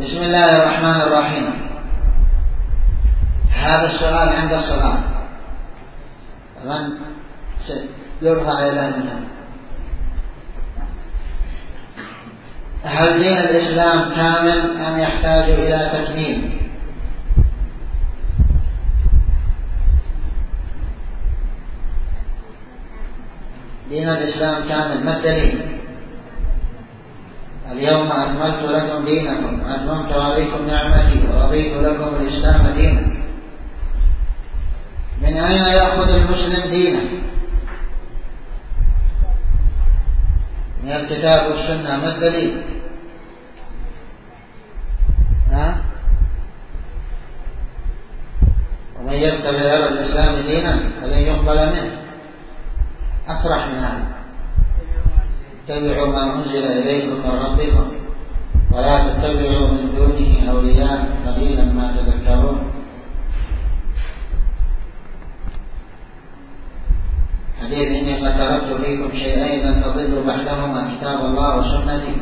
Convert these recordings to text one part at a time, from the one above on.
بسم الله الرحمن الرحيم. هذا السؤال عند الصلاة، من يرفع إلى منه؟ هل دين الإسلام كامل أم يحتاج إلى تكميل؟ دين الإسلام كامل، ما الدليل؟ اليوم أكملت لكم دينكم وأتممت عليكم نعمتي ورضيت لكم الإسلام دينا. من أين يأخذ المسلم دينه؟ من الكتاب والسنة، ما الدليل؟ ومن يبتغي غير الإسلام دينا فلن يقبل منه. أصرح من هذا: اتبعوا ما أنزل إليكم من ربكم ولا تتبعوا من دونه أولياء قليلا ما تذكرون. حديث إني قد تركت فيكم شيئين لن تضلوا بعدهما، كتاب الله وسنتي.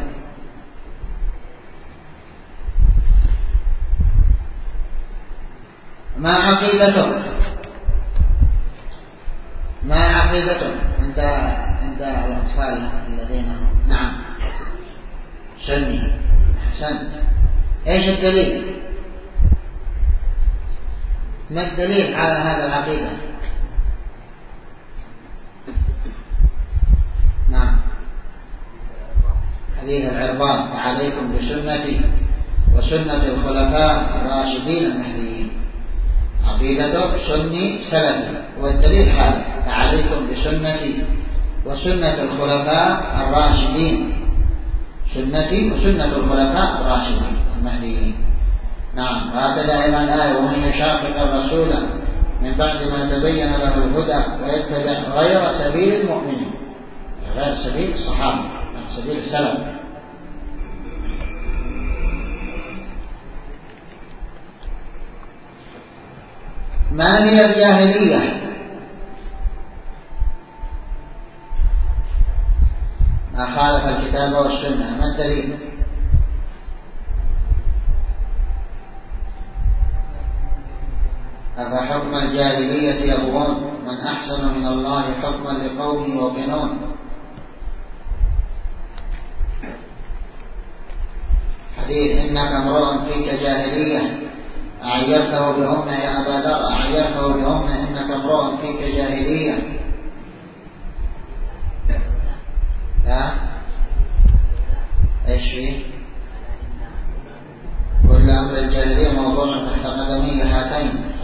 ما عقيدتك عند الأطفال الذين هم نعم سني؟ أحسنت. إيش الدليل؟ ما الدليل على هذا العقيدة؟ نعم، حديث العرباض: وعليكم بسنتي وسنة الخلفاء الراشدين المهديين. عقيدته سني سلفي، والدليل هذا: فعليكم بسنتي وسنة الخلفاء الراشدين، سنتي وسنة الخلفاء الراشدين المهديين. نعم. وهكذا أيضا الآية: ومن يشاقق الرسول من بعد ما تبين له الهدى ويتبع غير سبيل المؤمنين، غير سبيل الصحابة، غير سبيل السلف. ما هي الجاهلية؟ ما خالف الكتاب والسنة، ما الدليل؟ أفحكم الجاهلية يبغون من أحسن من الله حكما لقوم يوقنون. حديث إنك امرؤ فيك جاهلية أعيرته بأمة يا أبا ذر، أعيرته بأمة إنك امرؤ فيك جاهلية. ايش فيه؟ كل امر الجاهليه موضوع تحت قدمي هاتين.